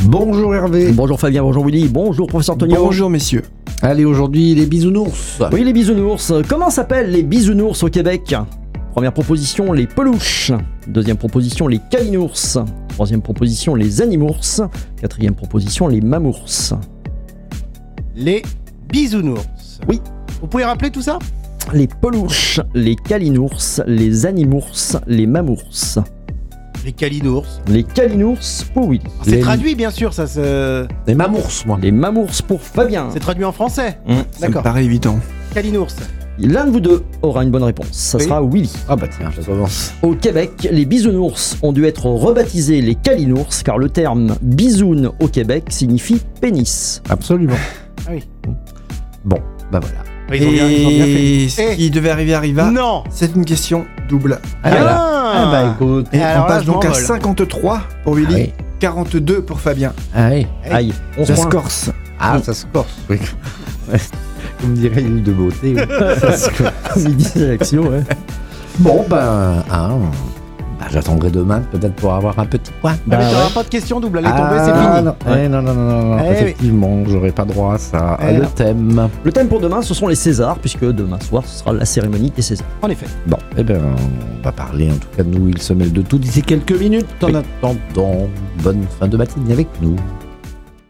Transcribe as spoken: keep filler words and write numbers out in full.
Bonjour Hervé. Bonjour Fabien, bonjour Willy, bonjour professeur Antonio. Bonjour messieurs. Allez, aujourd'hui les bisounours. Oui, les bisounours. Comment s'appellent les bisounours au Québec? Première proposition, les peluches. Deuxième proposition, les calinours. Troisième proposition, les animours. Quatrième proposition, les mamours. Les bisounours. Oui. Vous pouvez rappeler tout ça? Les peluches, les calinours, les animours, les mamours. Les calinours. Les calinours pour Willy. C'est Les- traduit bien sûr, ça se... Les mamours, moi. Les mamours pour Fabien. C'est traduit en français. Mmh. Ça me D'accord. paraît évident. Calinours. L'un de vous deux aura une bonne réponse. Ça Oui. sera Willy. Ah bah tiens, je commence. Au Québec, les bisounours ont dû être rebaptisés les calinours car le terme bisoun au Québec signifie pénis. Absolument. Ah oui. Bon, bah voilà. Ils ont bien, ils ont bien fait. Et ce qui devait arriver arriva. Non. C'est une question double. Ah, voilà. Ah, Ah bah écoute. Et Et alors on là, passe je donc à m'envole. cinquante-trois pour Willy, Ah oui. quarante-deux pour Fabien. Ah oui. Aïe, on Ça se se court. corse. Ah, ça se corse. Oui. Comme dirait l'île de beauté. Oui. Ça se corse. Midi sélection, ouais. Bon, ben, hein, bah, j'attendrai demain peut-être pour avoir un petit point. Ah, mais Bah t'auras ouais. pas de question double, elle est Ah, tombée, c'est fini. Non. Eh, non, non, non, non, non. Eh oui. Effectivement, j'aurai pas droit à ça. Eh le non. thème. Le thème pour demain, ce sont les Césars, puisque demain soir, ce sera la cérémonie des Césars. En effet. Bon, eh ben, on va parler en tout cas de nous, il se mêle de tout d'ici quelques minutes. En Oui. attendant, bonne fin de matinée avec nous.